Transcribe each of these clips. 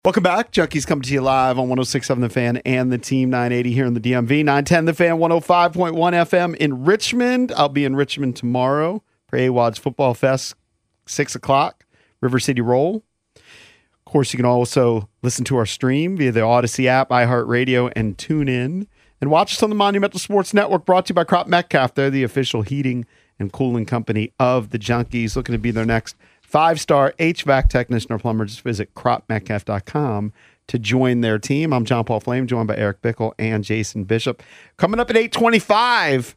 Welcome back. Junkies coming to you live on 106.7 The Fan and the Team 980 here in the DMV. 910 The Fan, 105.1 FM in Richmond. I'll be in Richmond tomorrow for AWOD's Football Fest, 6 o'clock, River City Roll. Of course, you can also listen to our stream via the Odyssey app, iHeartRadio, and TuneIn. And watch us on the Monumental Sports Network, brought to you by Crop Metcalf. They're the official heating and cooling company of the Junkies. Looking to be their next 5-star HVAC technician or plumber. Just visit cropmetcalf.com to join their team. I'm John Paul Flame, joined by Eric Bickle and Jason Bishop. Coming up at 8:25,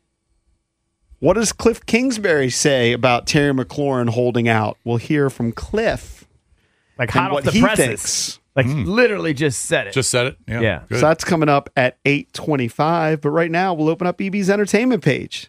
what does Cliff Kingsbury say about Terry McLaurin holding out? We'll hear from Cliff. Like hot off the presses. Like literally just said it. Just said it? Yeah. So that's coming up at 8:25. But right now, we'll open up EB's entertainment page.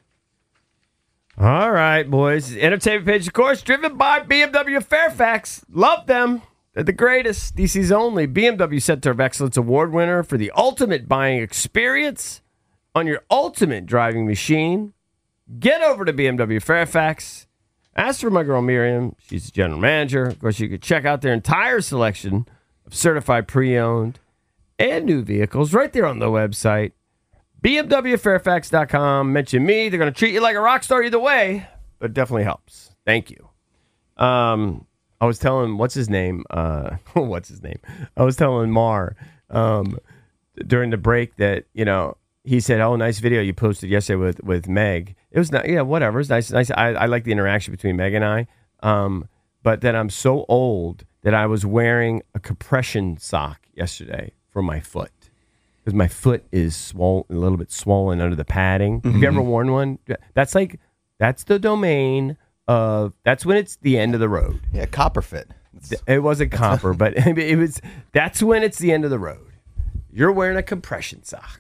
All right, boys. Entertainment page, of course, driven by BMW Fairfax. Love them. They're the greatest. DC's only BMW Center of Excellence Award winner for the ultimate buying experience on your ultimate driving machine. Get over to BMW Fairfax. Ask for my girl Miriam. She's the general manager. Of course, you can check out their entire selection of certified pre-owned and new vehicles right there on the website. BMWFairfax.com. Mention me. They're going to treat you like a rock star either way, but it definitely helps. Thank you. I was telling, what's his name? I was telling Mar during the break that, he said, "Oh, nice video you posted yesterday with Meg." It was not, whatever. It's nice. I like the interaction between Meg and I. But then I'm so old that I was wearing a compression sock yesterday for my foot. Because my foot is swollen, a little bit swollen under the padding. Mm-hmm. Have you ever worn one? That's the domain of, that's when it's the end of the road. Yeah, copper fit. It wasn't copper, but that's when it's the end of the road. You're wearing a compression sock.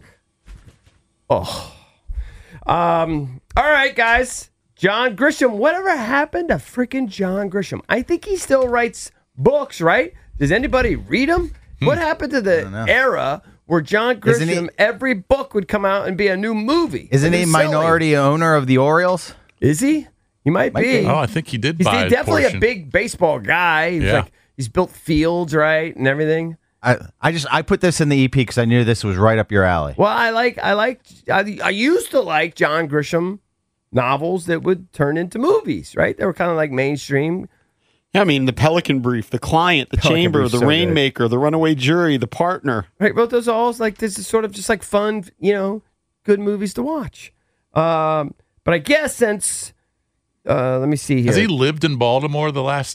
Oh. All right, guys. John Grisham. Whatever happened to freaking John Grisham? I think he still writes books, right? Does anybody read them? What happened to the era where John Grisham, every book would come out and be a new movie? Isn't he minority owner of the Orioles? Is he? He might be. Oh, I think he did buy definitely a big baseball guy. He's built fields, right, and everything. I put this in the EP because I knew this was right up your alley. Well, I used to like John Grisham novels that would turn into movies, right? They were kind of like mainstream. Yeah, I mean, The Pelican Brief, The Client, The Chamber, The Rainmaker, The Runaway Jury, The Partner. Right, but those are all like, this is sort of just like fun, good movies to watch. But I guess since, let me see here. Has he lived in Baltimore the last,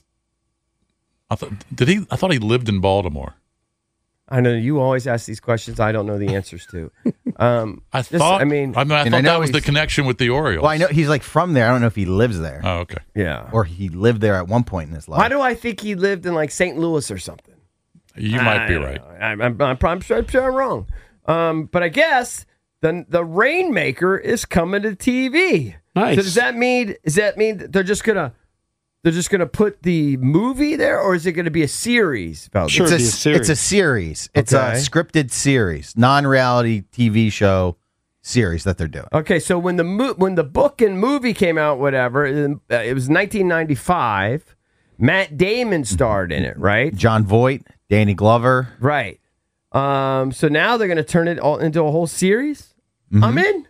I thought he lived in Baltimore. I know you always ask these questions I don't know the answers to. I thought that was the connection with the Orioles. Well, I know he's like from there. I don't know if he lives there. Oh, okay. Yeah. Or he lived there at one point in his life. Why do I think he lived in like St. Louis or something? You might be right. I'm sure I'm wrong. But I guess the Rainmaker is coming to TV. Nice. So does that mean they're just gonna put the movie there, or is it gonna be a series? Sure, it's a series. It's a scripted series, non-reality TV show series that they're doing. Okay, so when the book and movie came out, whatever, it was 1995. Matt Damon starred in it, right? John Voight, Danny Glover, right? So now they're gonna turn it all into a whole series. Mm-hmm. I'm in.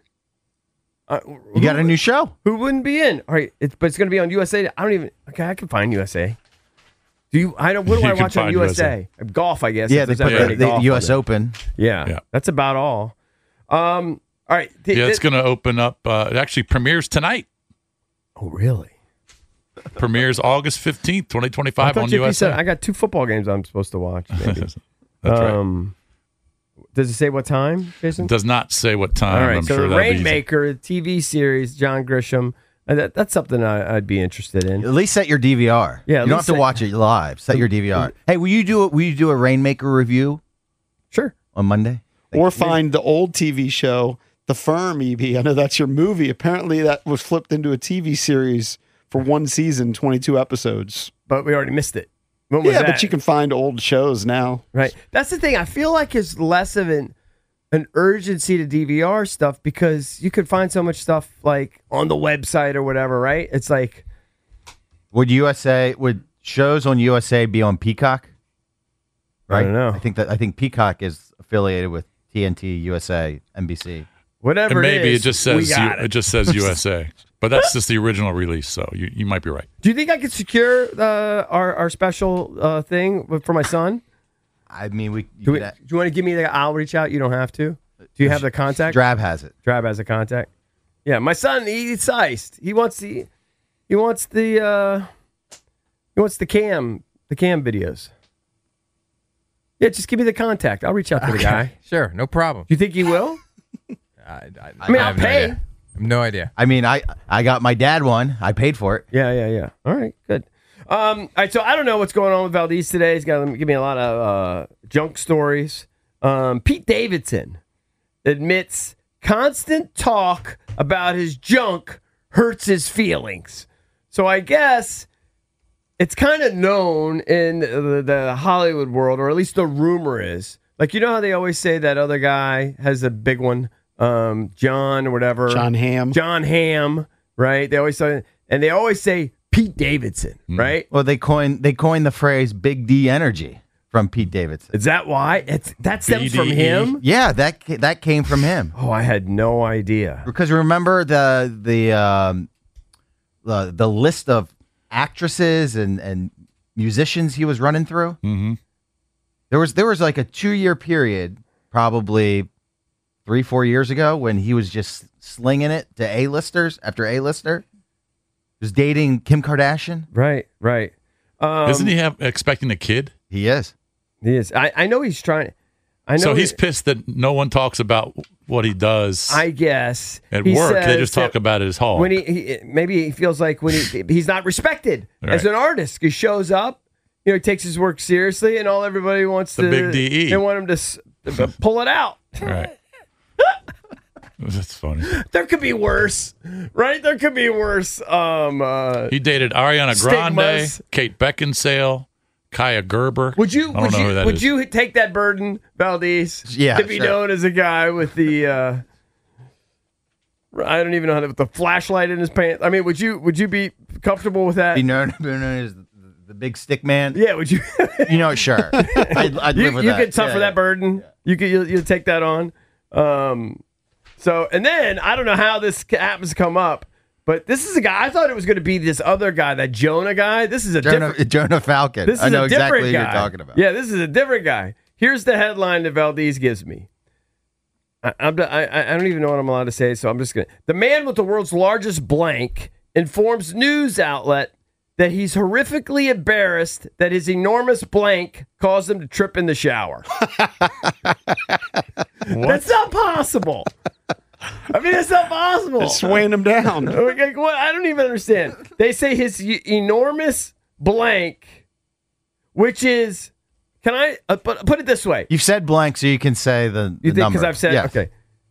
You got a new show. Who wouldn't be in? All right, but it's going to be on USA. I can find USA. What do I watch on USA? Golf, I guess. Yeah, they put the US Open. Yeah, that's about all. All right. It's going to open up. It actually premieres tonight. Oh, really? Premieres August 15th, 2025 on USA. I got 2 football games I'm supposed to watch. Maybe. That's right. Does it say what time, Jason? It does not say what time. All right, I'm so sure the Rainmaker TV series, John Grisham. That's something I'd be interested in. At least set your DVR. Yeah, you don't have to watch it live. Set your DVR. Hey, will you do a Rainmaker review? Sure. On Monday. Or find the old TV show, The Firm. EB. I know that's your movie. Apparently, that was flipped into a TV series for 1 season, 22 episodes. But we already missed it. But you can find old shows now. Right. That's the thing. I feel like it's less of an urgency to DVR stuff because you could find so much stuff like on the website or whatever, right? It's like, would shows on USA be on Peacock? right? I don't know. I think Peacock is affiliated with TNT, USA, NBC. Whatever And maybe it is, it just says we got it just says USA, but that's just the original release. So you might be right. Do you think I could secure our special thing for my son? I mean, Do you want to give me I'll reach out. You don't have to. Do you have the contact? Drab has it. Drab has a contact. Yeah, my son, he's sized. He wants the cam videos. Yeah, just give me the contact. I'll reach out to the guy. Sure, no problem. Do you think he will? I mean, I'll have no pay. idea. I have no idea. I mean, I got my dad one. I paid for it. Yeah. All right, good. All right, so I don't know what's going on with Valdez today. He's got to give me a lot of junk stories. Pete Davidson admits constant talk about his junk hurts his feelings. So I guess it's kind of known in the Hollywood world, or at least the rumor is, like, you know how they always say that other guy has a big one, John or whatever. John Hamm, right? They always say Pete Davidson, right? Well, they coined the phrase "Big D energy" from Pete Davidson. Is that why? That stems from him? Yeah, that came from him. Oh, I had no idea. Because remember the list of actresses and musicians he was running through. Mm-hmm. There was like a 2-year period, probably 3-4 years ago, when he was just slinging it to A-listers after A-lister. He was dating Kim Kardashian. Right. Isn't he expecting a kid? He is. I know he's trying. I know. So he's pissed that no one talks about what he does. I guess at he work they says just talk about it as hog. when maybe he feels like when he's not respected as an artist. He shows up, he takes his work seriously, and all everybody wants The to big DE. They want him to pull it out. Right. That's funny. There could be worse, right? There could be worse. He dated Ariana Grande, stigmas. Kate Beckinsale, Kaya Gerber. Would you Would you take that burden, Valdez? Yeah, to be sure. known as a guy with the I don't even know how to, with the flashlight in his pants. I mean, would you be comfortable with that? Be known as the big stick man. Yeah, would you? Sure. I'd live with you that. get tough for that burden. Yeah. You take that on. So, and then I don't know how this happens to come up, but this is a guy. I thought it was going to be this other guy, that Jonah guy. This is a different Jonah Falcon. This is I know a different exactly guy. who you're talking about. Yeah, this is a different guy. Here's the headline that Valdez gives me. I don't even know what I'm allowed to say, so I'm just going to. The man with the world's largest blank informs news outlet that he's horrifically embarrassed that his enormous blank caused him to trip in the shower. That's not possible. I mean, it's not possible. It's weighing him down. I don't even understand. They say his enormous blank, which is, can I put it this way? You've said blank, so you can say the You think number. because I've said Yes. okay.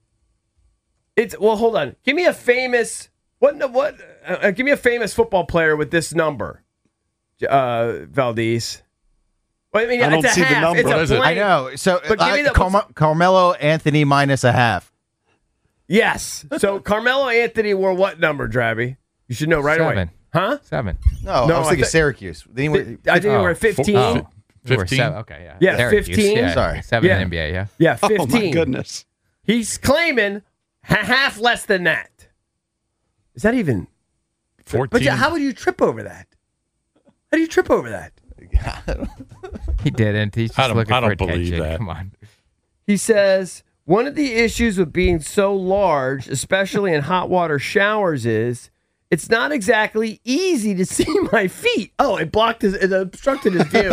Hold on. Give me a famous give me a famous football player with this number, Valdez. Well, I mean, I don't it's a see the half. number. It's What a is it? blank. I know. So But give me the- Carmelo Anthony minus a half. Yes. So Carmelo Anthony wore what number, Drabby? You should know right away. 7. Huh? 7. No, I was thinking Syracuse. I think we were at 15. Oh. 15? Okay, yeah. Yeah, Syracuse, 15. Yeah, Sorry. 7 Yeah. in NBA, yeah. Yeah, 15. Oh my goodness. He's claiming half less than that. Is that even? 14. But how would you trip over that? How do you trip over that? He didn't. He's just I don't looking for believe attention. that. Come on. He says, one of the issues with being so large, especially in hot water showers, is it's not exactly easy to see my feet. Oh, it obstructed his view.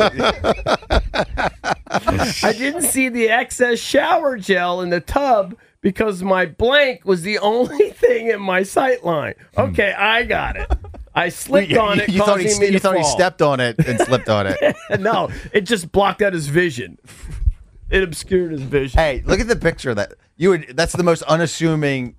I didn't see the excess shower gel in the tub because my blank was the only thing in my sight line. Okay, I got it. I slipped on it, You thought causing me to he thought he fall. stepped on it and slipped on it. No, it just blocked out his vision. It obscured his vision. Hey, look at the picture of that. That's the most unassuming.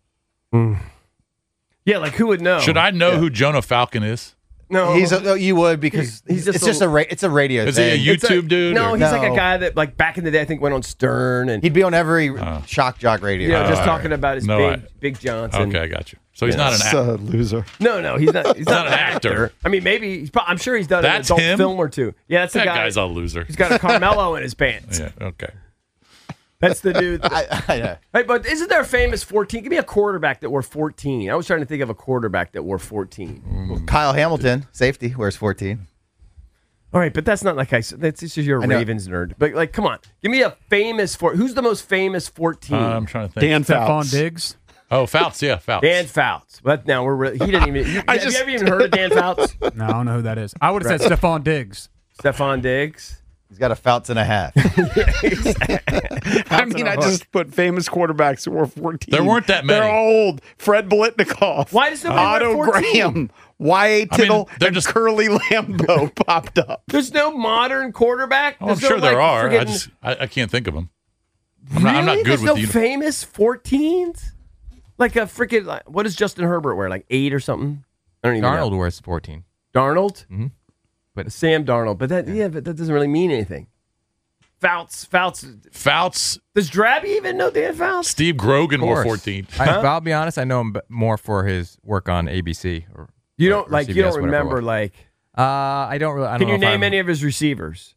Yeah, like who would know? Should I know who Jonah Falcon is? No, You would because He's just it's a radio Is thing. he a It's YouTube dude? No, or- he's like a No. guy that, like, back in the day, I think went on Stern and He'd be on every shock jock radio. just all talking right. about his No, big Johnson. Okay, I got you. So he's not an It's actor. a loser. No, he's not. He's not Not an actor. I mean, maybe I'm sure he's done That's an adult him? film or two. Yeah, that's the That guy. guy's a loser. He's got a Carmelo in his pants. Yeah, okay. That's the dude. I Hey, but isn't there a famous 14? Give me a quarterback that wore 14. I was trying to think of a quarterback that wore 14. Kyle Hamilton, safety, wears 14. All right, but that's not like I said. That's just you're a know. Ravens nerd. But like, come on, give me a famous who's the most famous 14? I'm trying to think. Dan Stephon Fouts. Diggs. Oh, Fouts. Yeah, Fouts. Dan Fouts. But now he didn't even. Have you ever even heard of Dan Fouts? No, I don't know who that is. I would have said Stephon Diggs. Stephon Diggs. He's got a Fouts and a half. I mean, I just put famous quarterbacks who were 14. There weren't that many. They're old. Fred Biletnikoff. Why does nobody Otto wear 14? Graham. Y.A. Tittle they're and just- Curly Lambeau popped up. There's no modern quarterback. Oh, I'm There's no, sure there like, are. friggin- I can't think of them. Really? I'm not good There's with no the. famous 14s? Like a freaking what does Justin Herbert wear? Like 8 or something? I don't even Darnold know. wears 14. Darnold? Mm-hmm. But Sam Darnold. But that doesn't really mean anything. Fouts. Fouts. Does Drabby even know Dan Fouts? Steve Grogan wore course. 14. I'll be honest. I know him more for his work on ABC. Or You or don't CBS, you don't whatever it remember was. like I don't really. I don't can know you if name I'm- any of his receivers?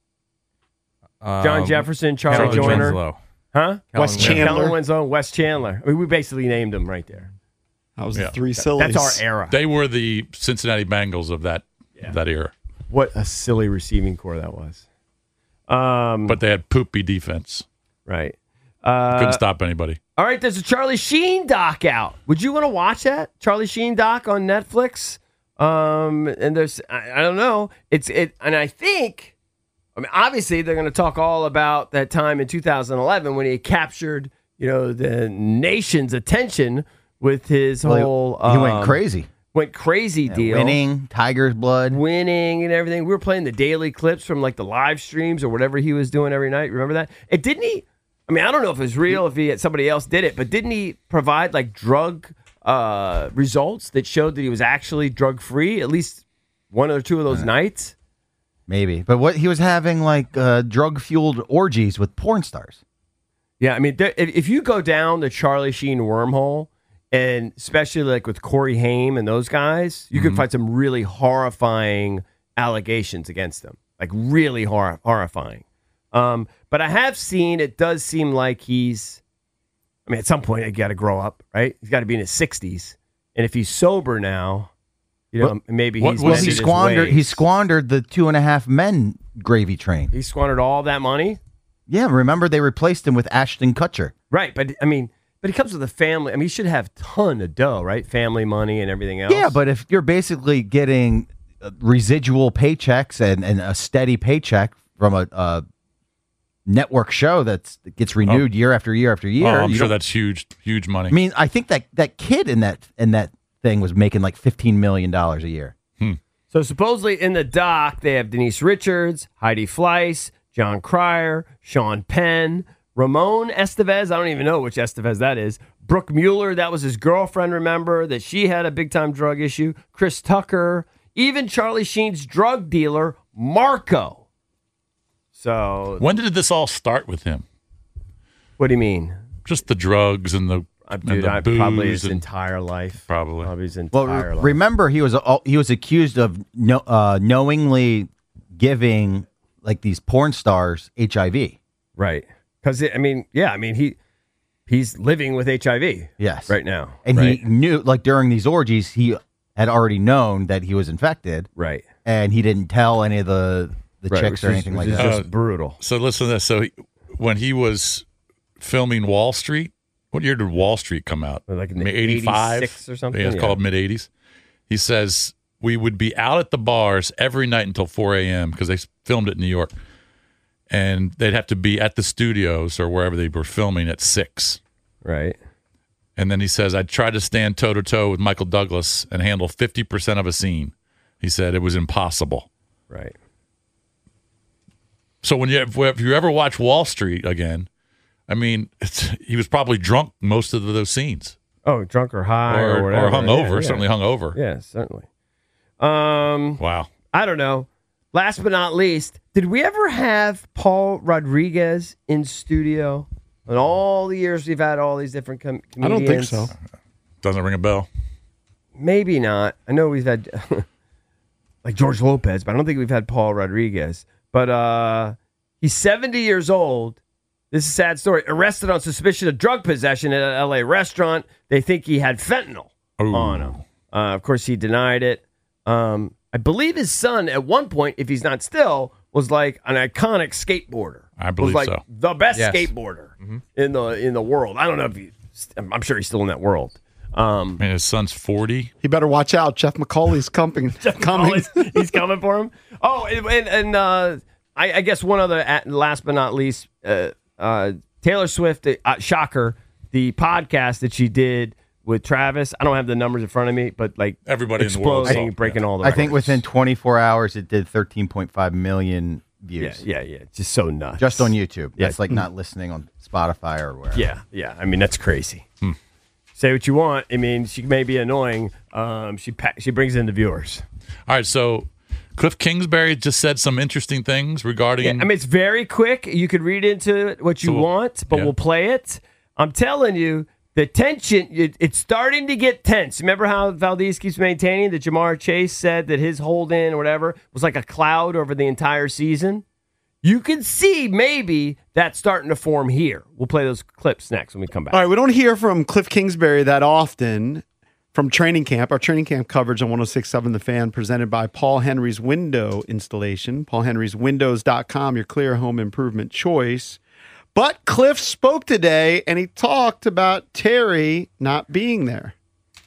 John Jefferson, Charlie Kellen Joyner. Winslow. Huh? Wes Kellen Chandler. Kellen Winslow, Wes Chandler. I mean, we basically named them right there. That was Yeah. the three sillies. That's our era. They were the Cincinnati Bengals of that era. What a silly receiving core that was. But they had poopy defense. Right. Couldn't stop anybody. All right, there's a Charlie Sheen doc out. Would you want to watch that? Charlie Sheen doc on Netflix? And there's I don't know. And I think obviously they're going to talk all about that time in 2011 when he captured, the nation's attention with his whole he went crazy. Went crazy deal. Winning, Tiger's blood. Winning and everything. We were playing the daily clips from like the live streams or whatever he was doing every night. Remember that? Didn't he? I mean, I don't know if it was real, if he had somebody else did it, but didn't he provide like drug results that showed that he was actually drug free at least one or two of those nights? Maybe. But what he was having like drug fueled orgies with porn stars. Yeah, I mean, if you go down the Charlie Sheen wormhole, and especially like with Corey Haim and those guys, you could find some really horrifying allegations against them, like really horrifying. But I have seen, it does seem like at some point, you got to grow up, right? He's got to be in his 60s. And if he's sober now, maybe he's Well, mended he his Squandered. ways. He squandered the 2.5 Men gravy train. He squandered all that money. Yeah, remember they replaced him with Ashton Kutcher. Right, but he comes with a family. I mean, he should have a ton of dough, right? Family money and everything else. Yeah, but if you're basically getting residual paychecks and a steady paycheck from a network show that gets renewed year after year after year, I'm you sure don't- that's huge money. I mean, I think that kid in that thing was making like $15 million a year. So supposedly in the doc, they have Denise Richards, Heidi Fleiss, John Cryer, Sean Penn, Ramon Estevez. I don't even know which Estevez that is. Brooke Mueller, that was his girlfriend, remember, that she had a big-time drug issue. Chris Tucker, even Charlie Sheen's drug dealer, Marco. So When did this all start with him? what do you mean? Just the drugs and the, Dude, and the booze probably his and- entire life. Probably. his Well, entire life. remember he was accused of knowingly giving like these porn stars HIV. Right. Because, he's living with HIV Yes, right now. and right? he knew like during these orgies he had already known that he was infected, Right. and he didn't tell any of the Right, chicks which or is- anything which like is that. just brutal. So listen to this. So when he was filming Wall Street, what year did Wall Street come out? Like in the 85 86 or something? Yeah, it's Yeah. called mid 80s. He says we would be out at the bars every night until 4 a.m. because they filmed it in New York, and they'd have to be at the studios or wherever they were filming at 6. Right. And then he says I'd try to stand toe to toe with Michael Douglas and handle 50% of a scene. He said it was impossible. Right. So if you ever watch Wall Street again, I mean, he was probably drunk most of those scenes, Oh, drunk or high or, or whatever. hungover. Yeah, Certainly hungover. Yeah, certainly. Wow. I don't know. Last but not least, did we ever have Paul Rodriguez in studio? In all the years we've had all these different comedians. I don't think so. Doesn't ring a bell. maybe not. I know we've had like George Lopez, but I don't think we've had Paul Rodriguez. But he's 70 years old. This is a sad story. Arrested on suspicion of drug possession at an L.A. restaurant. They think he had fentanyl on him. Of course, he denied it. I believe his son, at one point, if he's not still, was like an iconic skateboarder. I believe was like so. the best Yes. skateboarder in the world. I don't know if I'm sure he's still in that world. And his son's 40. He better watch out. Jeff McCauley's coming. He's coming for him. Oh, and I guess one other, last but not least, Taylor Swift, shocker, the podcast that she did with Travis. I don't have the numbers in front of me, but like Everybody in the world exploding, saw it, breaking all the I think records. within 24 hours, it did 13.5 million views. Yeah. Just so nuts. Just on YouTube. Yeah. That's like not listening on Spotify or wherever. Yeah. I mean, that's crazy. Say what you want. I mean, she may be annoying. She brings in the viewers. All right, so Cliff Kingsbury just said some interesting things regarding. Yeah, I mean, it's very quick. You could read into it what you So, want, but yeah. we'll play it. I'm telling you, the tension, it's starting to get tense. Remember how Valdez keeps maintaining that Jamar Chase said that his hold-in or whatever was like a cloud over the entire season? You can see maybe that's starting to form here. We'll play those clips next when we come back. All right, we don't hear from Cliff Kingsbury that often from training camp. Our training camp coverage on 106.7 The Fan presented by Paul Henry's Window Installation. PaulHenry'sWindows.com, your clear home improvement choice. But Cliff spoke today, and he talked about Terry not being there.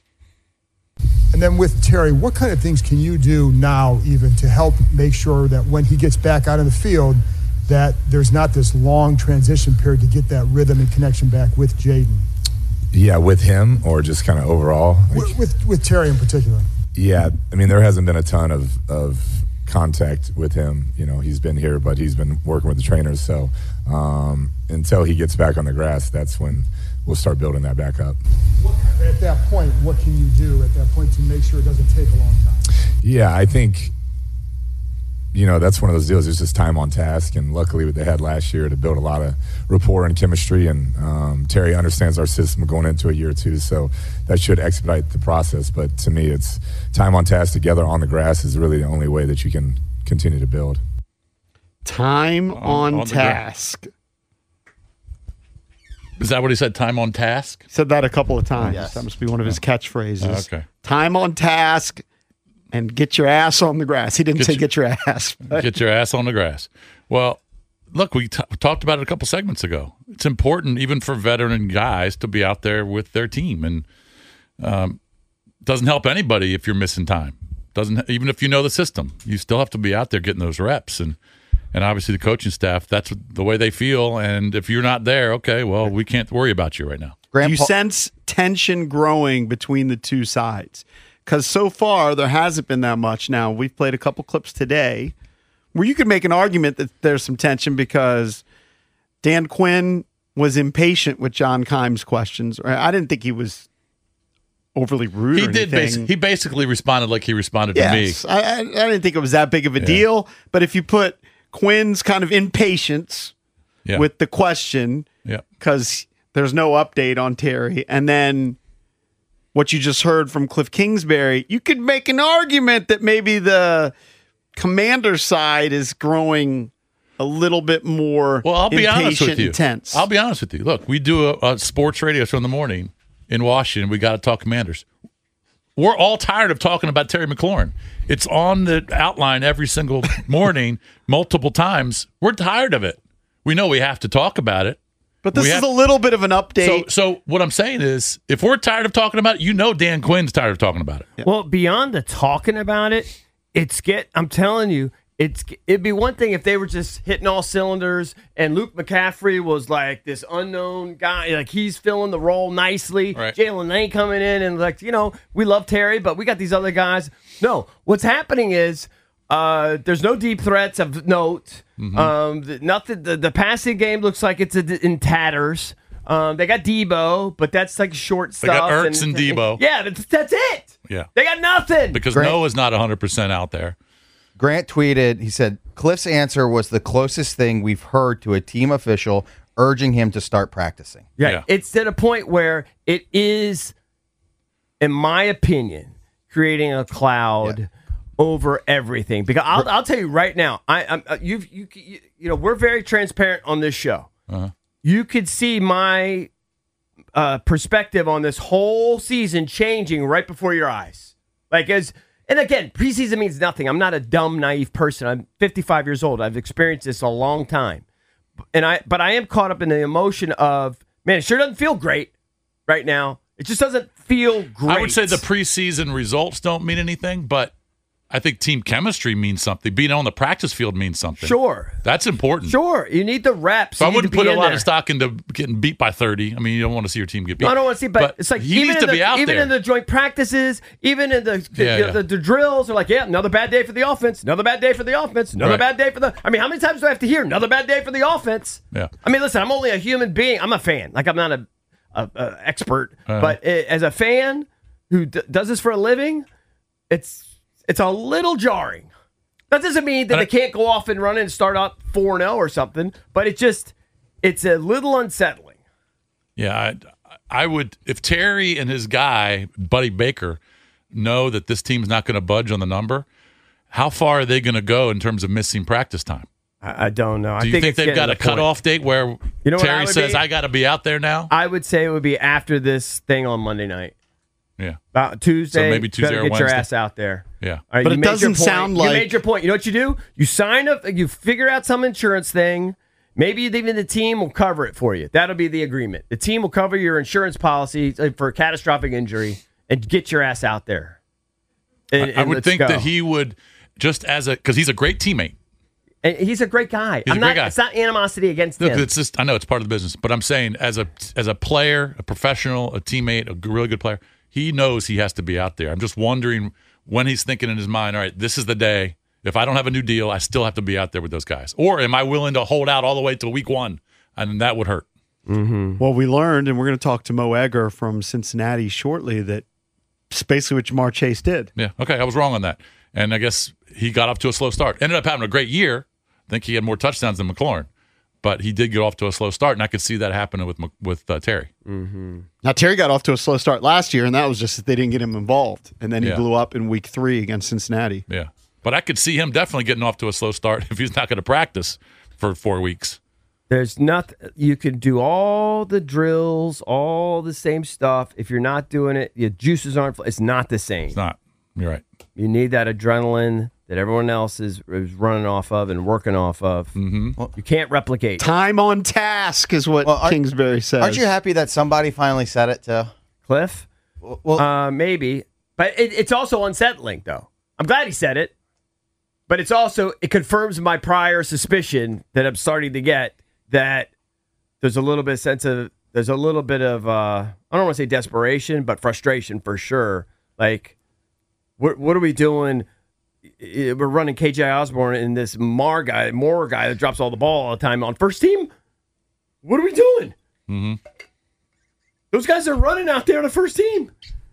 And then with Terry, what kind of things can you do now even to help make sure that when he gets back out in the field, that there's not this long transition period to get that rhythm and connection back with Jaden? Yeah, with him or just kind of overall? Like, With Terry in particular. yeah, I mean, there hasn't been a ton of contact with him. You know, he's been here, but he's been working with the trainers. So until he gets back on the grass, that's when we'll start building that back up. At that point, what can you do at that point to make sure it doesn't take a long time? Yeah, I think, you know, that's one of those deals. It's just time on task. And luckily, what they had last year to build a lot of rapport and chemistry. And Terry understands our system going into a year or two. So that should expedite the process. But to me, it's time on task together on the grass is really the only way that you can continue to build. Time on the task. Is that what he said? Time on task? Said that a couple of times. Yes. That must be one of his catchphrases. Okay. Time on task and get your ass on the grass. He didn't say get your ass. But Get your ass on the grass. Well, look, we talked about it a couple segments ago. It's important, even for veteran guys, to be out there with their team, and doesn't help anybody if you're missing time. Doesn't even if you know the system, you still have to be out there getting those reps, and obviously the coaching staff, that's the way they feel. And if you're not there, okay, well, we can't worry about you right now. do you sense tension growing between the two sides? Because so far there hasn't been that much. Now we've played a couple clips today where you could make an argument that there's some tension because Dan Quinn was impatient with John Keim's questions. I didn't think he was overly rude. He or did. anything. He basically responded like he responded Yes, to me. I didn't think it was that big of a deal. But if you put Quinn's kind of impatience Yeah. with the question, Yeah. because there's no update on Terry, and then what you just heard from Cliff Kingsbury, you could make an argument that maybe the Commander side is growing a little bit more Well, I'll be honest with impatient you. and tense. I'll be honest with you. Look, we do a sports radio show in the morning in Washington. We got to talk Commanders. We're all tired of talking about Terry McLaurin. It's on the outline every single morning, multiple times. We're tired of it. We know we have to talk about it. But this we is have- a little bit of an update. So what I'm saying is, if we're tired of talking about it, you know Dan Quinn's tired of talking about it. Well, beyond the talking about it, I'm telling you, it'd be one thing if they were just hitting all cylinders and Luke McCaffrey was like this unknown guy, like he's filling the role nicely. Right. Jalen Lane coming in and like, we love Terry, but we got these other guys. No, what's happening is there's no deep threats of note. Nothing. The passing game looks like it's in tatters. They got Debo, but that's like short They stuff. got Ertz and Debo. Yeah, that's it. Yeah. They got nothing. Because Grant- Noah's not 100% out there. Grant tweeted, he said, Cliff's answer was the closest thing we've heard to a team official urging him to start practicing. Yeah. Yeah. It's at a point where it is, in my opinion, creating a cloud over everything. Because I'll tell you right now, you know, we're very transparent on this show. Uh-huh. You could see my perspective on this whole season changing right before your eyes. And again, preseason means nothing. I'm not a dumb, naive person. I'm 55 years old. I've experienced this a long time. But I am caught up in the emotion of, man, it sure doesn't feel great right now. It just doesn't feel great. I would say the preseason results don't mean anything, but I think team chemistry means something. Being on the practice field means something. Sure. That's important. Sure. You need the reps. So I wouldn't put a lot there. of stock into getting beat by 30. I mean, you don't want to see your team get beat. No, I don't want to see, but it's like he needs to be out even there. in the joint practices, even in the drills, are like, another bad day for the offense, another bad day for the offense, another bad day for the. I mean, how many times do I have to hear another bad day for the offense? Yeah. I mean, listen, I'm only a human being. I'm a fan. Like, I'm not a expert, but as a fan who does this for a living, it's a little jarring. That doesn't mean that they can't go off and run and start out 4-0 or something, but it's a little unsettling. Yeah, I would, if Terry and his guy, Buddy Baker, know that this team's not going to budge on the number, how far are they going to go in terms of missing practice time? I don't know. Do you think they've got a cutoff date where Terry says, I got to be out there now? I would say it would be after this thing on Monday night. Yeah. About Tuesday. So maybe Tuesday better or get Wednesday. your ass out there. Yeah. All right, But you it made your doesn't point. sound like- You made your point. You know what you do? You sign up, you figure out some insurance thing. Maybe even the team will cover it for you. That'll be the agreement. The team will cover your insurance policy for a catastrophic injury and get your ass out there. I would think that he would, just because he's a great teammate. And he's a great guy. He's a great guy. It's not animosity against Look, him. it's just, I know it's part of the business, but I'm saying as a player, a professional, a teammate, a really good player, he knows he has to be out there. I'm just wondering when he's thinking in his mind, all right, this is the day. If I don't have a new deal, I still have to be out there with those guys. Or am I willing to hold out all the way till week 1? And that would hurt. Mm-hmm. Well, we learned, and we're going to talk to Mo Egger from Cincinnati shortly, that it's basically what Jamar Chase did. Yeah, okay, I was wrong on that. And I guess he got off to a slow start. Ended up having a great year. I think he had more touchdowns than McLaurin. But he did get off to a slow start, and I could see that happening with Terry. Mm-hmm. Now, Terry got off to a slow start last year, and that was just that they didn't get him involved. And then he blew up in week 3 against Cincinnati. Yeah. But I could see him definitely getting off to a slow start if he's not going to practice for 4 weeks. There's nothing. You can do all the drills, all the same stuff. If you're not doing it, your juices aren't. It's not the same. It's not. You're right. You need that adrenaline that everyone else is running off of and working off of. Mm-hmm. Well, you can't replicate. Time on task is what Kingsbury says. Aren't you happy that somebody finally said it too? Cliff? Well, maybe. But it's also unsettling, though. I'm glad he said it. But it confirms my prior suspicion that I'm starting to get that there's a little bit of I don't want to say desperation, but frustration for sure. Like, what are we doing? We're running KJ Osborne and this Moore guy that drops all the ball all the time on first team. What are we doing? Mm-hmm. Those guys are running out there on the first team.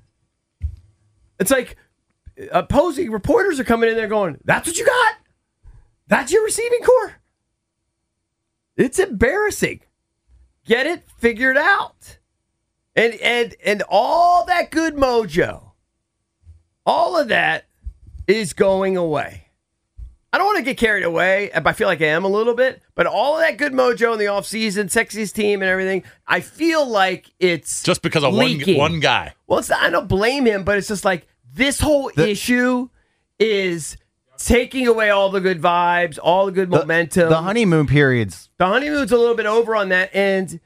It's like opposing reporters are coming in there going, "That's what you got? That's your receiving core?" It's embarrassing. Get it figured out. And all that good mojo, all of that is going away. I don't want to get carried away. I feel like I am a little bit, but all of that good mojo in the offseason, sexiest team and everything, I feel like it's just because of one guy. Well, I don't blame him, but it's just like this whole issue is taking away all the good vibes, all the good momentum. The honeymoon periods. The honeymoon's a little bit over on that. And,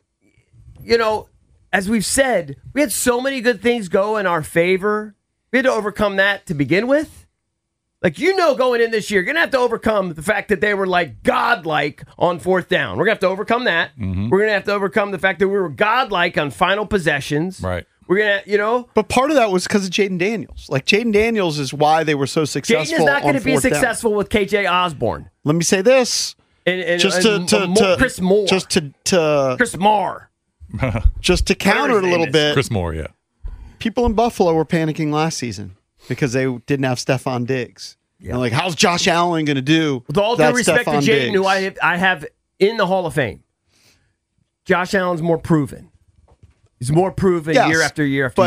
as we've said, we had so many good things go in our favor. We had to overcome that to begin with. Like, going in this year, you're going to have to overcome the fact that they were like godlike on 4th down. We're going to have to overcome that. Mm-hmm. We're going to have to overcome the fact that we were godlike on final possessions. Right. We're going to, But part of that was because of Jaden Daniels. Like, Jaden Daniels is why they were so successful. Jaden is not going to be 4th successful down. with KJ Osborne. Let me say this. And Chris Moore. Chris Moore. Just to counter it a little bit. Chris Moore, yeah. People in Buffalo were panicking last season because they didn't have Stephon Diggs. Yeah. And how's Josh Allen going to do? With all due respect to Jaden, who I have in the Hall of Fame, Josh Allen's more proven. He's more proven year after year after year.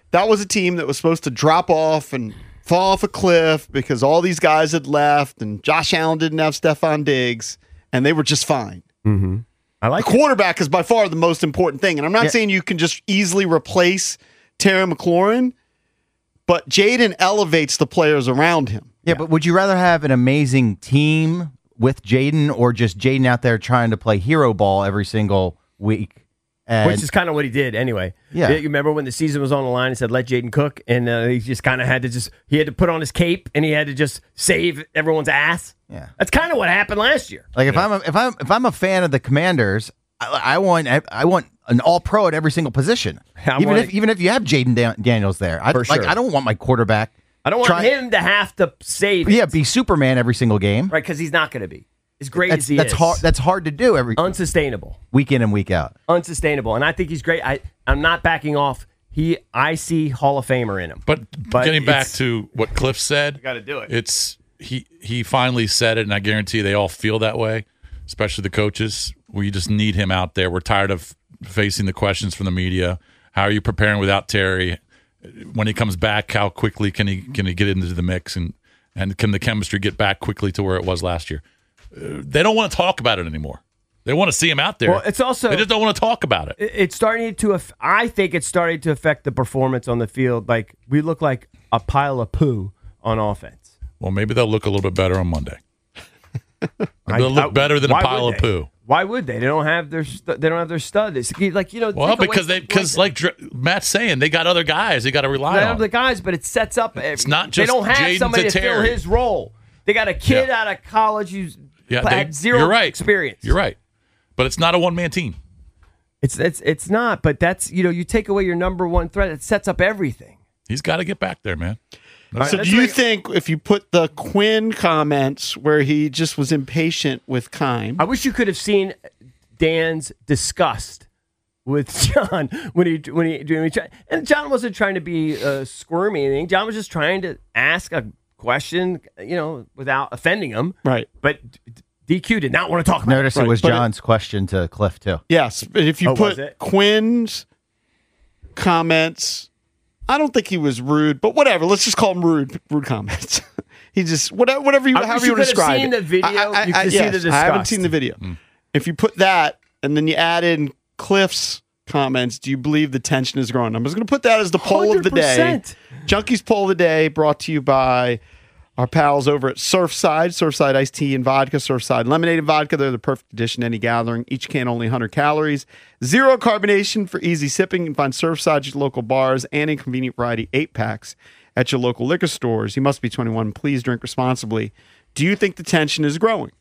that was a team that was supposed to drop off and fall off a cliff because all these guys had left and Josh Allen didn't have Stephon Diggs, and they were just fine. Mm-hmm. I like the quarterback is by far the most important thing. And I'm not saying you can just easily replace Terry McLaurin, but Jaden elevates the players around him. Yeah, but would you rather have an amazing team with Jaden or just Jaden out there trying to play hero ball every single week? Which is kind of what he did anyway. Yeah. You remember when the season was on the line, he said, let Jaden cook, and he just kind of had to put on his cape, and he had to just save everyone's ass. Yeah. That's kind of what happened last year. Like if I'm a fan of the Commanders, I want an all-pro at every single position. Even if you have Jaden Daniels there. I don't want my quarterback. I don't want him to have to save it. Yeah, be Superman every single game. Right, because he's not going to be. As great as he is. That's hard to do unsustainable. Week in and week out. Unsustainable. And I think he's great. I'm not backing off. I see Hall of Famer in him. But getting back to what Cliff said, got to do it. He finally said it, and I guarantee they all feel that way, especially the coaches. We just need him out there. We're tired of facing the questions from the media. How are you preparing without Terry? When he comes back, how quickly can he get into the mix, and can the chemistry get back quickly to where it was last year? They don't want to talk about it anymore. They want to see him out there. Well, it's also they just don't want to talk about it. It's starting to. I think it's starting to affect the performance on the field. Like we look like a pile of poo on offense. Well, maybe they'll look a little bit better on Monday. They'll look better than a pile of poo. Why would they? They don't have their stud. It's like Well, because like Matt's saying, they got other guys. They got to rely on. They have the guys, but it sets up. It's not just they don't have Jaden somebody to Terry. fill his role. They got a kid out of college who's had zero experience. You're right, but it's not a one-man team. It's not. But that's you take away your number one threat. It sets up everything. He's got to get back there, man. So do you think if you put the Quinn comments where he just was impatient with Keim? I wish you could have seen Dan's disgust with John when he and John wasn't trying to be squirmy or anything. John was just trying to ask a question, without offending him. Right. But DQ did not want to talk about Notice it was John's question to Cliff, too. Yes. But if you put Quinn's comments, I don't think he was rude, but whatever. Let's just call him rude comments. He just, however you want to describe it. Seen the video. You can see the disgust. I haven't seen the video. If you put that and then you add in Cliff's comments, do you believe the tension is growing? I'm just going to put that as the poll of the day. Junkies poll of the day brought to you by our pals over at Surfside Iced Tea and Vodka, Surfside Lemonade and Vodka. They're the perfect addition to any gathering. Each can only 100 calories. Zero carbonation for easy sipping. You can find Surfside at your local bars and in convenient variety 8-packs at your local liquor stores. You must be 21. Please drink responsibly. Do you think the tension is growing?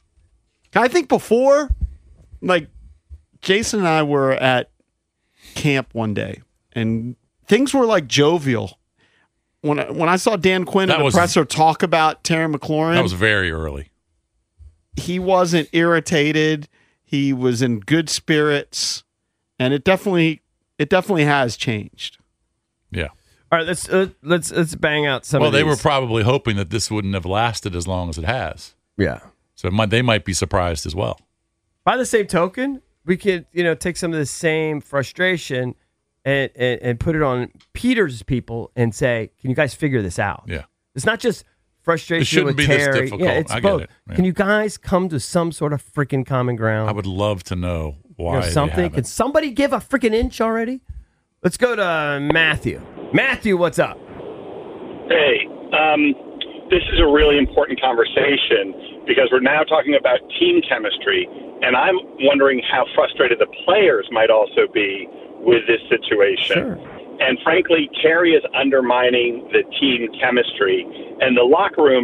I think before, like, Jason and I were at camp one day, and things were, like, jovial. When I saw Dan Quinn in the presser talk about Terry McLaurin, that was very early. He wasn't irritated. He was in good spirits, and it definitely has changed. Yeah. All right, let's bang out some. Well, of these. they were probably hoping that this wouldn't have lasted as long as it has. Yeah. So they might be surprised as well. By the same token, we could take some of the same frustration and put it on Peter's people and say, can you guys figure this out? Yeah. It's not just frustration with Terry. It shouldn't be this difficult. Yeah, it's I both. get it. Yeah. Can you guys come to some sort of freaking common ground? I would love to know why. Something. Can somebody give a freaking inch already? Let's go to Matthew. Matthew, what's up? Hey, this is a really important conversation because we're now talking about team chemistry, and I'm wondering how frustrated the players might also be with this situation. Sure. And frankly, Terry is undermining the team chemistry, and the locker room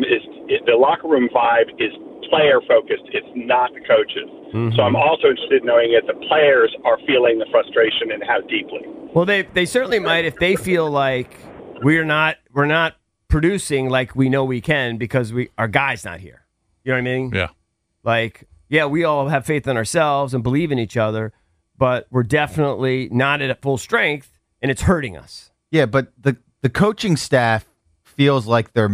vibe is player focused. It's not the coaches. Mm-hmm. So I'm also interested in knowing if the players are feeling the frustration and how deeply. Well, they certainly might if they feel like we're not producing like we know we can because our guy's not here. You know what I mean? Yeah. Like, yeah, we all have faith in ourselves and believe in each other, but we're definitely not at full strength. And it's hurting us. Yeah, but the coaching staff feels like they're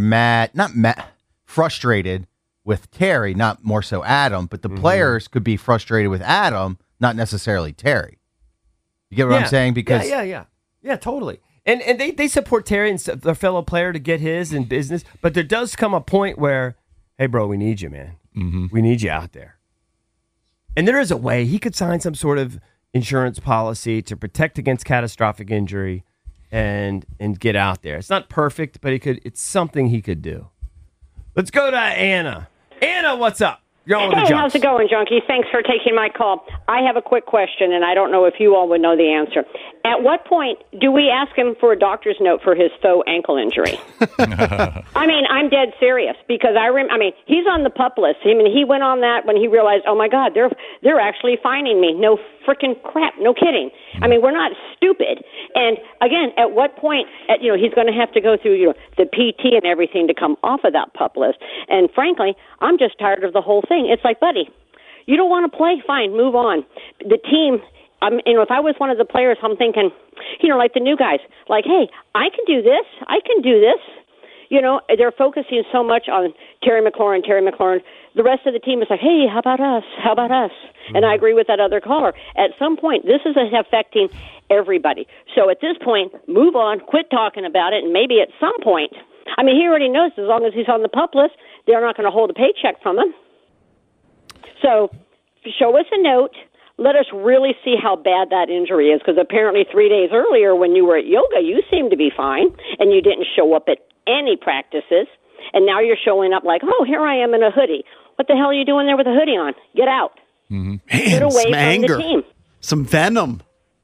frustrated with Terry, not more so Adam. But the players could be frustrated with Adam, not necessarily Terry. You get what I'm saying? Because yeah, totally. And they support Terry and their fellow player to get his in business. But there does come a point where, hey, bro, we need you, man. Mm-hmm. We need you out there. And there is a way he could sign some sort of insurance policy to protect against catastrophic injury and get out there. It's not perfect, but it's something he could do. Let's go to Anna. Anna, what's up? You're on with the Hey, Junks. how's it going, Junkie? Thanks for taking my call. I have a quick question, and I don't know if you all would know the answer. At what point do we ask him for a doctor's note for his faux ankle injury? I mean, I'm dead serious because he's on the PUP list. I mean, he went on that when he realized, oh my God, they're actually fining me. No freaking crap. No kidding. I mean, we're not stupid. And again, at what point, he's going to have to go through, the PT and everything to come off of that PUP list. And frankly, I'm just tired of the whole thing. It's like, buddy, you don't want to play? Fine, move on. The team. If I was one of the players, I'm thinking, like the new guys, like, hey, I can do this. I can do this. They're focusing so much on Terry McLaurin. The rest of the team is like, hey, how about us? How about us? Mm-hmm. And I agree with that other caller. At some point, this is affecting everybody. So at this point, move on, quit talking about it, and maybe at some point, he already knows as long as he's on the PUP list, they're not going to hold a paycheck from him. So show us a note. Let us really see how bad that injury is, because apparently 3 days earlier when you were at yoga, you seemed to be fine, and you didn't show up at any practices, and now you're showing up like, oh, here I am in a hoodie. What the hell are you doing there with a hoodie on? Get out. Mm-hmm. Get away from anger. the team. Some venom.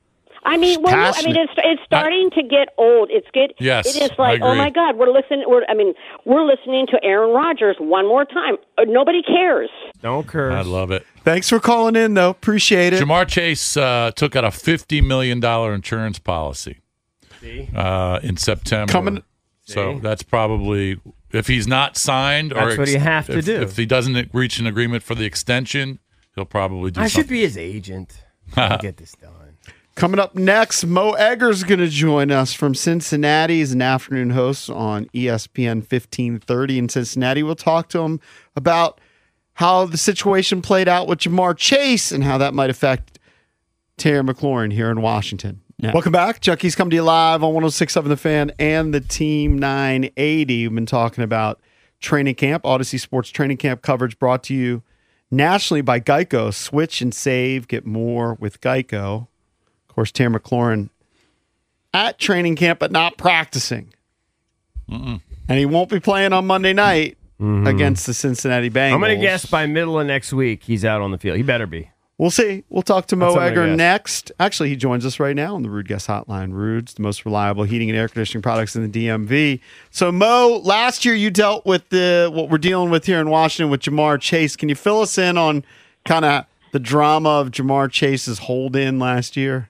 It's starting to get old. Yes, it is like, oh my God, we're listening to Aaron Rodgers one more time. Nobody cares. Don't curse. I love it. Thanks for calling in, though. Appreciate it. Jamar Chase took out a $50 million insurance policy in September. So that's probably, if he's not signed, that's what you have to do. If he doesn't reach an agreement for the extension, he'll probably do something. I should be his agent. I'll get this done. Coming up next, Mo Egger's going to join us from Cincinnati. He's an afternoon host on ESPN 1530 in Cincinnati. We'll talk to him about how the situation played out with Jamar Chase and how that might affect Terry McLaurin here in Washington. Yeah. Welcome back. Junkies come to you live on 106.7 The Fan and the Team 980. We've been talking about training camp, Odyssey Sports training camp coverage brought to you nationally by Geico. Switch and save. Get more with Geico. Of course, Terry McLaurin at training camp, but not practicing. And he won't be playing on Monday night against the Cincinnati Bengals. I'm going to guess by middle of next week he's out on the field. He better be. We'll see. We'll talk to Mo Egger next. Actually, he joins us right now on the Rude Guest Hotline. Rude's the most reliable heating and air conditioning products in the DMV. So, Mo, last year you dealt with what we're dealing with here in Washington with Jamar Chase. Can you fill us in on kind of the drama of Jamar Chase's hold-in last year?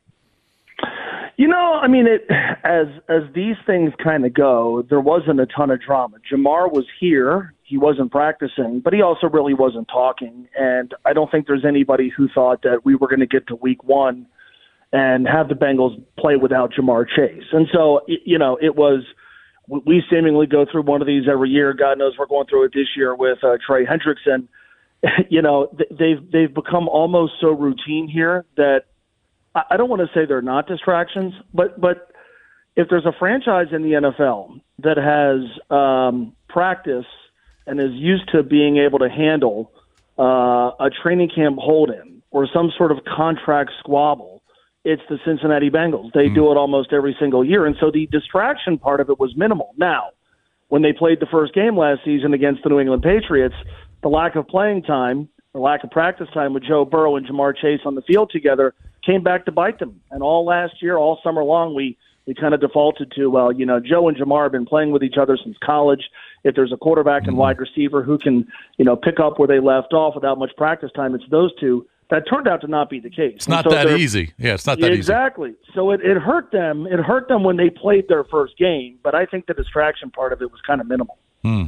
As these things kind of go, there wasn't a ton of drama. Jamar was here. He wasn't practicing, but he also really wasn't talking. And I don't think there's anybody who thought that we were going to get to week one and have the Bengals play without Jamar Chase. And so, it was – we seemingly go through one of these every year. God knows we're going through it this year with Trey Hendrickson. They've become almost so routine here that I don't want to say they're not distractions, but if there's a franchise in the NFL that has practice and is used to being able to handle a training camp hold-in or some sort of contract squabble, it's the Cincinnati Bengals. They do it almost every single year, and so the distraction part of it was minimal. Now, when they played the first game last season against the New England Patriots, the lack of playing time, the lack of practice time with Joe Burrow and Jamar Chase on the field together came back to bite them. And all last year, all summer long, we kind of defaulted to, Joe and Jamar have been playing with each other since college. If there's a quarterback and wide receiver who can, pick up where they left off without much practice time, it's those two. That turned out to not be the case. It's not that easy. Yeah, it's not that easy. Exactly. So it hurt them. It hurt them when they played their first game, but I think the distraction part of it was kind of minimal.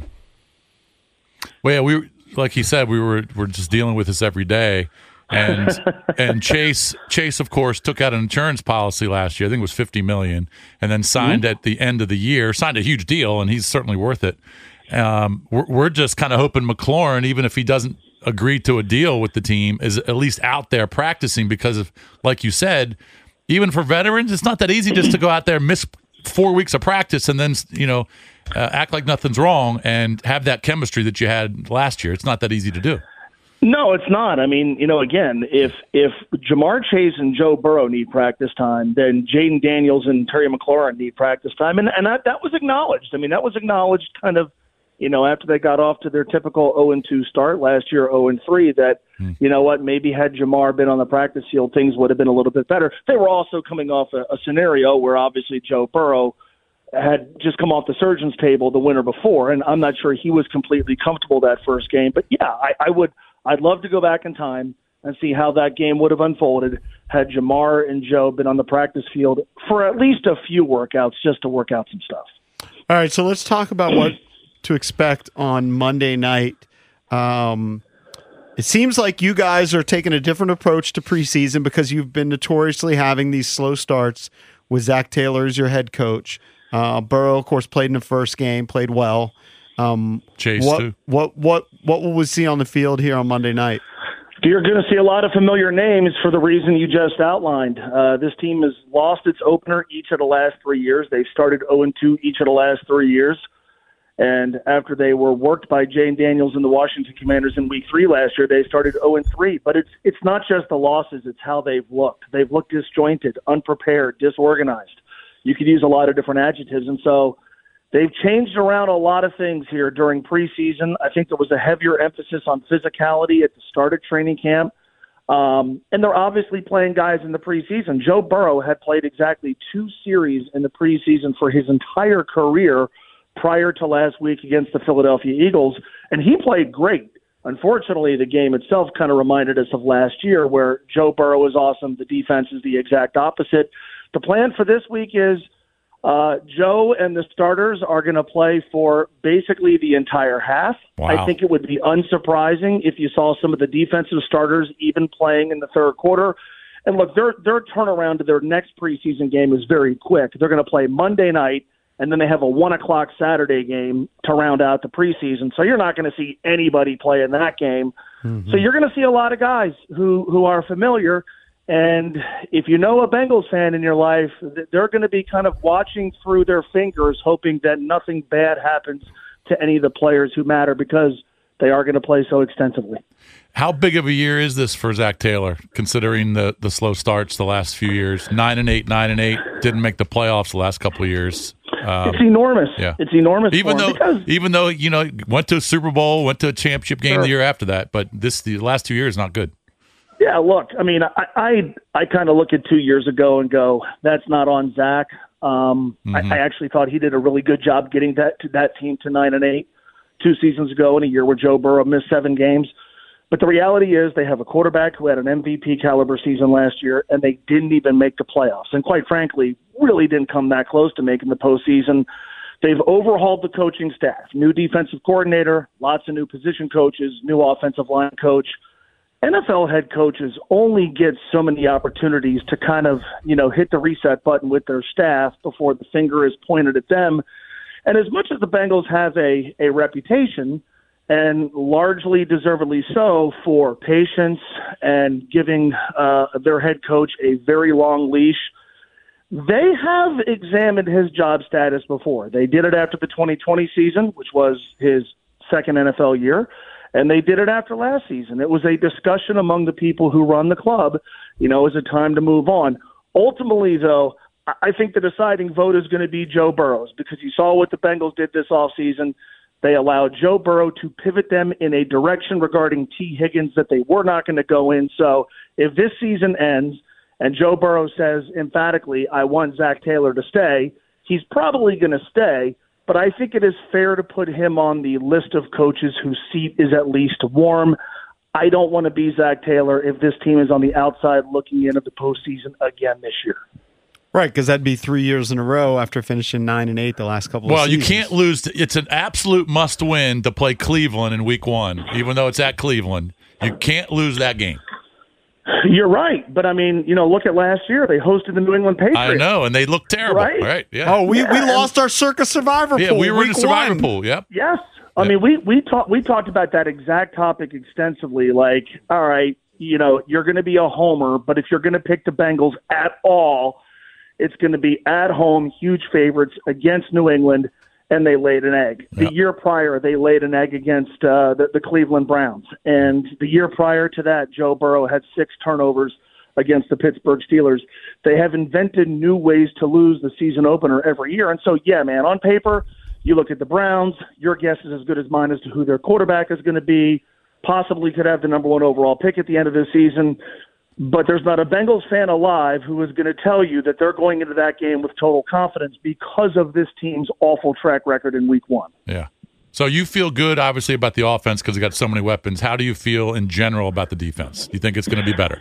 Well, yeah, like he said, we're just dealing with this every day. And Chase, of course, took out an insurance policy last year. I think it was $50 million, and then signed at the end of the year. Signed a huge deal, and he's certainly worth it. We're just kind of hoping McLaurin, even if he doesn't agree to a deal with the team, is at least out there practicing because of, like you said, even for veterans, it's not that easy just to go out there, miss 4 weeks of practice and then, act like nothing's wrong and have that chemistry that you had last year. It's not that easy to do. No, it's not. I mean, again, if Jamar Chase and Joe Burrow need practice time, then Jaden Daniels and Terry McLaurin need practice time. And that was acknowledged. I mean, that was acknowledged kind of, after they got off to their typical 0-2 start last year, 0-3, that, maybe had Jamar been on the practice field, things would have been a little bit better. They were also coming off a scenario where obviously Joe Burrow had just come off the surgeon's table the winter before, and I'm not sure he was completely comfortable that first game. But, yeah, I'd love to go back in time and see how that game would have unfolded had Jamar and Joe been on the practice field for at least a few workouts just to work out some stuff. All right, so let's talk about what to expect on Monday night. It seems like you guys are taking a different approach to preseason because you've been notoriously having these slow starts with Zach Taylor as your head coach. Burrow, of course, played in the first game, played well. Chase, too. What will we see on the field here on Monday night? You're going to see a lot of familiar names for the reason you just outlined. This team has lost its opener each of the last 3 years. They've started 0-2 each of the last 3 years. And after they were worked by Jaden Daniels and the Washington Commanders in Week 3 last year, they started 0-3. But it's not just the losses; it's how they've looked. They've looked disjointed, unprepared, disorganized. You could use a lot of different adjectives, and so they've changed around a lot of things here during preseason. I think there was a heavier emphasis on physicality at the start of training camp. And they're obviously playing guys in the preseason. Joe Burrow had played exactly 2 series in the preseason for his entire career prior to last week against the Philadelphia Eagles, and he played great. Unfortunately, the game itself kind of reminded us of last year where Joe Burrow is awesome. The defense is the exact opposite. The plan for this week is Joe and the starters are going to play for basically the entire half. Wow. I think it would be unsurprising if you saw some of the defensive starters even playing in the third quarter. And look, their turnaround to their next preseason game is very quick. They're going to play Monday night, and then they have a 1:00 Saturday game to round out the preseason. So you're not going to see anybody play in that game. Mm-hmm. So you're going to see a lot of guys who are familiar. And if you know a Bengals fan in your life, they're going to be kind of watching through their fingers, hoping that nothing bad happens to any of the players who matter because they are going to play so extensively. How big of a year is this for Zach Taylor, considering the slow starts the last few years? 9-8, 9-8, didn't make the playoffs the last couple of years. It's enormous. Yeah. It's enormous. Even though went to a Super Bowl, went to a championship game the year after that, but the last 2 years not good. Yeah, look, I mean, I kind of look at 2 years ago and go, that's not on Zach. I actually thought he did a really good job getting that team to 9-8 2 seasons ago in a year where Joe Burrow missed 7 games. But the reality is they have a quarterback who had an MVP caliber season last year, and they didn't even make the playoffs. And quite frankly, really didn't come that close to making the postseason. They've overhauled the coaching staff, new defensive coordinator, lots of new position coaches, new offensive line coach. NFL head coaches only get so many opportunities to kind of, hit the reset button with their staff before the finger is pointed at them. And as much as the Bengals have a reputation, and largely deservedly so, for patience and giving their head coach a very long leash, they have examined his job status before. They did it after the 2020 season, which was his second NFL year. And they did it after last season. It was a discussion among the people who run the club, is it time to move on? Ultimately, though, I think the deciding vote is going to be Joe Burrow's, because you saw what the Bengals did this offseason. They allowed Joe Burrow to pivot them in a direction regarding T. Higgins that they were not going to go in. So if this season ends and Joe Burrow says emphatically, I want Zach Taylor to stay, he's probably going to stay. But I think it is fair to put him on the list of coaches whose seat is at least warm. I don't want to be Zach Taylor if this team is on the outside looking in at the postseason again this year. Right, because that'd be 3 years in a row after finishing 9-8 the last couple of seasons. Well, you can't lose. It's an absolute must-win to play Cleveland in Week 1, even though it's at Cleveland. You can't lose that game. You're right, but I mean, look at last year. They hosted the New England Patriots. I know, and they looked terrible. Right? Yeah. Oh, we lost our Circus Survivor pool. Yeah, we were in the Survivor 1. pool. Yep. Yes. I mean, we talked about that exact topic extensively. Like, all right, you're going to be a homer, but if you're going to pick the Bengals at all, it's going to be at home, huge favorites against New England, and they laid an egg. Yep. The year prior, they laid an egg against the Cleveland Browns. And the year prior to that, Joe Burrow had 6 turnovers against the Pittsburgh Steelers. They have invented new ways to lose the season opener every year. And so, yeah, man, on paper, you look at the Browns, your guess is as good as mine as to who their quarterback is going to be, possibly could have the number 1 overall pick at the end of the season. But there's not a Bengals fan alive who is going to tell you that they're going into that game with total confidence because of this team's awful track record in week 1. Yeah. So you feel good, obviously, about the offense because they got so many weapons. How do you feel in general about the defense? Do you think it's going to be better?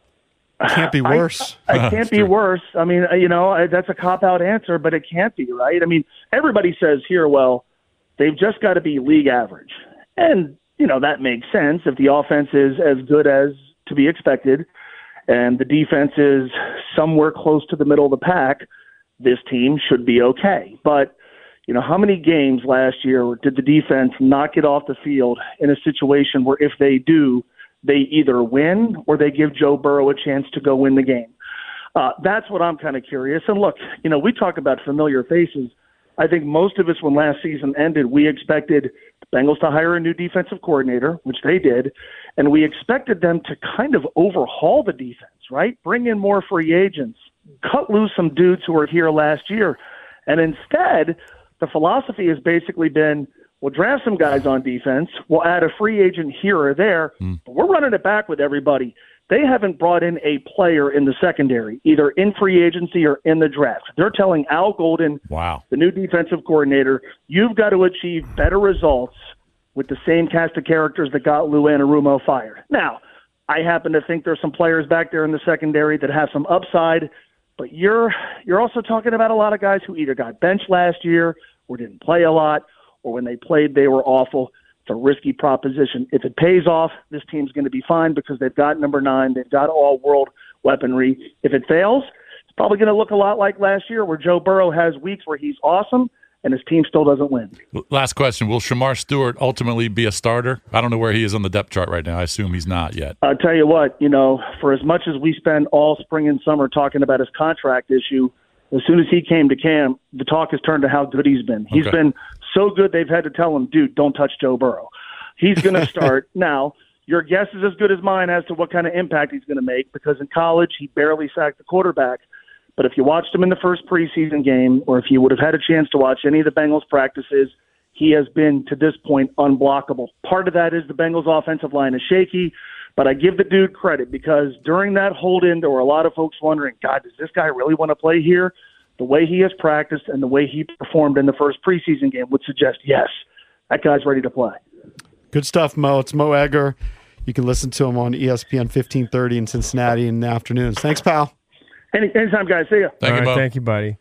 Can't be worse. I can't be worse. I mean, that's a cop-out answer, but it can't be, right? I mean, everybody says here, well, they've just got to be league average. And, that makes sense if the offense is as good as to be expected and the defense is somewhere close to the middle of the pack, this team should be okay. But, how many games last year did the defense not get off the field in a situation where if they do, they either win or they give Joe Burrow a chance to go win the game? That's what I'm kind of curious. And look, we talk about familiar faces. I think most of us, when last season ended, we expected the Bengals to hire a new defensive coordinator, which they did, and we expected them to kind of overhaul the defense, right? Bring in more free agents, cut loose some dudes who were here last year. And instead, the philosophy has basically been, we'll draft some guys on defense, we'll add a free agent here or there, but we're running it back with everybody. They haven't brought in a player in the secondary, either in free agency or in the draft. They're telling Al Golden, wow, the new defensive coordinator, you've got to achieve better results with the same cast of characters that got Lou Anarumo fired. Now, I happen to think there's some players back there in the secondary that have some upside, but you're also talking about a lot of guys who either got benched last year or didn't play a lot, or when they played, they were awful. It's a risky proposition. If it pays off, this team's going to be fine because they've got number 9. They've got all-world weaponry. If it fails, it's probably going to look a lot like last year where Joe Burrow has weeks where he's awesome and his team still doesn't win. Last question. Will Shamar Stewart ultimately be a starter? I don't know where he is on the depth chart right now. I assume he's not yet. I'll tell you what, for as much as we spend all spring and summer talking about his contract issue, as soon as he came to camp, the talk has turned to how good he's been. He's been so good they've had to tell him, dude, don't touch Joe Burrow. He's going to start. Now, your guess is as good as mine as to what kind of impact he's going to make because in college he barely sacked the quarterback. But if you watched him in the first preseason game or if you would have had a chance to watch any of the Bengals practices, he has been, to this point, unblockable. Part of that is the Bengals' offensive line is shaky, but I give the dude credit because during that hold-in, there were a lot of folks wondering, God, does this guy really want to play here? The way he has practiced and the way he performed in the first preseason game would suggest, yes, that guy's ready to play. Good stuff, Mo. It's Mo Egger. You can listen to him on ESPN 1530 in Cincinnati in the afternoons. Thanks, pal. Anytime, guys. See ya. Thank you, Mo. Thank you, buddy.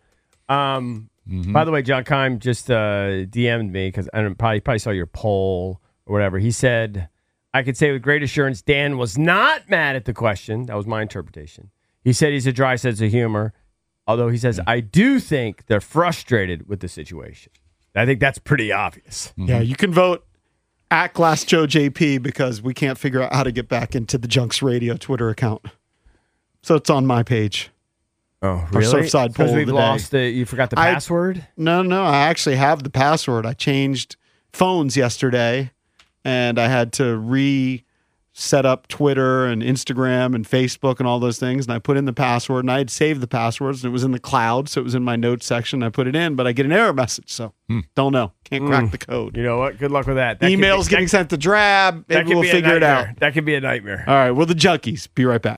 By the way, John Keim just DM'd me because I probably saw your poll or whatever. He said, I could say with great assurance Dan was not mad at the question. That was my interpretation. He said he's a dry sense of humor, although he says, I do think they're frustrated with the situation. I think that's pretty obvious. Yeah, you can vote at GlassJoeJP because we can't figure out how to get back into the Junks Radio Twitter account. So it's on my page. Oh, Our really? Surfside poll Because we've of the lost day. you forgot the password? No, I actually have the password. I changed phones yesterday, and I had to reset up Twitter and Instagram and Facebook and all those things, and I put in the password, and I had saved the passwords, and it was in the cloud, so it was in my notes section. I put it in, but I get an error message, so don't know. Can't crack the code. You know what? Good luck with that. Emails getting sent to Drab. Maybe we'll figure it out. That could be a nightmare. All right, we're the Junkies. Be right back.